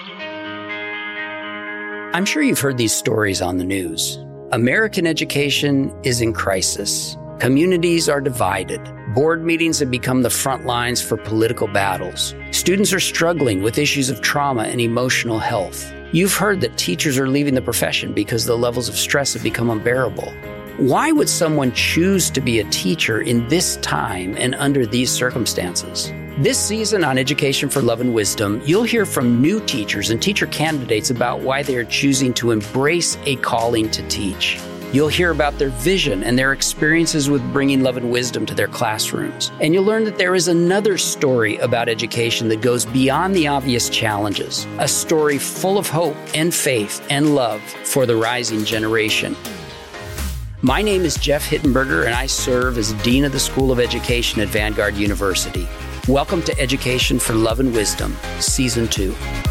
I'm sure you've heard these stories on the news. American education is in crisis. Communities are divided. Board meetings have become the front lines for political battles. Students are struggling with issues of trauma and emotional health. You've heard that teachers are leaving the profession because the levels of stress have become unbearable. Why would someone choose to be a teacher in this time and under these circumstances? This season on Education for Love and Wisdom, you'll hear from new teachers and teacher candidates about why they are choosing to embrace a calling to teach. You'll hear about their vision and their experiences with bringing love and wisdom to their classrooms. And you'll learn that there is another story about education that goes beyond the obvious challenges, a story full of hope and faith and love for the rising generation. My name is Jeff Hittenberger, and I serve as Dean of the School of Education at Vanguard University. Welcome to Education for Love and Wisdom, Season 2.